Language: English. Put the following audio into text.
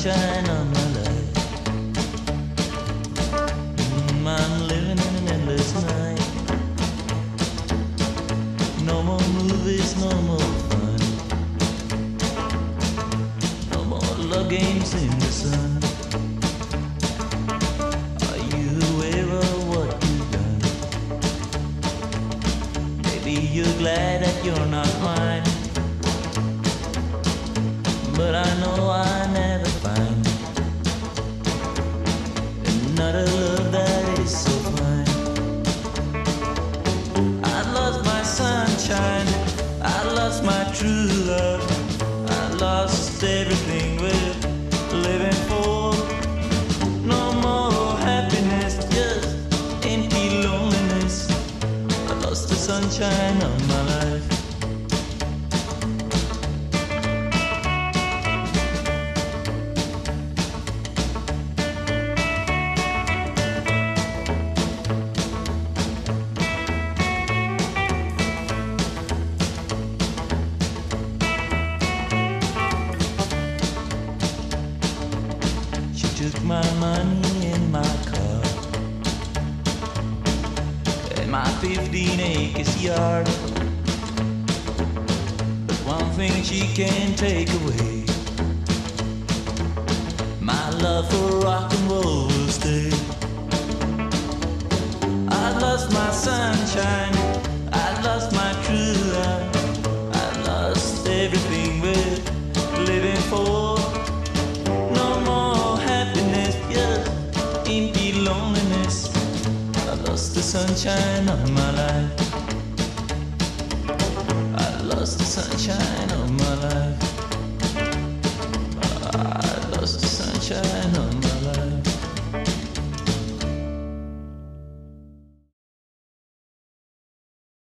sunshine of my life. I'm living in an endless night. No more movies, no more fun. No more love games in the sun. Are you aware of what you've done? Maybe you're glad that you're not mine, but I know I never find another love that is so fine. I lost my sunshine, I lost my true love, I lost everything we're living for. No more happiness, just empty loneliness. I lost the sunshine of my life. Took my money in my car and my 15 acres yard, but one thing she can't take away, my love for rock and roll will stay. I lost my sunshine, I lost my true love, I lost everything we're living for. Empty loneliness, I lost the sunshine of my life. I lost the sunshine of my life.